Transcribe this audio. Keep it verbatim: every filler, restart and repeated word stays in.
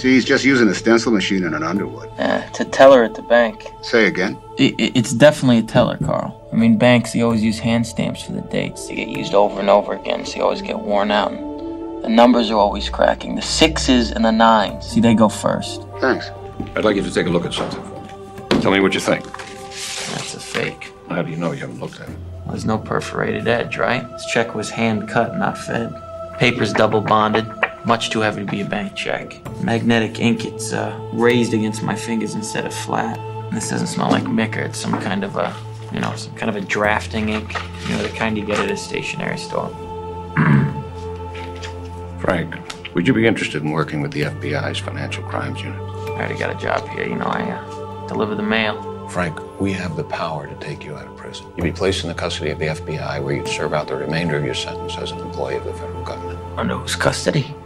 See, he's just using a stencil machine and an Underwood. Yeah, it's a teller at the bank. Say again? It, it, it's definitely a teller, Carl. I mean, banks, they always use hand stamps for the dates. They get used over and over again, so you always get worn out. And the numbers are always cracking. The sixes and the nines. See, they go first. Thanks. I'd like you to take a look at something for me. Tell me what you think. That's a fake. How do you know you haven't looked at it? Well, there's no perforated edge, right? This check was hand cut, not fed. Paper's double bonded. Much too heavy to be a bank check. Magnetic ink, it's uh, raised against my fingers instead of flat. And this doesn't smell like Micker. It's some kind of a, you know, some kind of a drafting ink. You know, the kind you get at a stationery store. Frank, would you be interested in working with the F B I's Financial Crimes Unit? I already got a job here. You know, I uh, deliver the mail. Frank, we have the power to take you out of prison. You'd be placed in the custody of the F B I where you'd serve out the remainder of your sentence as an employee of the federal government. Under whose custody?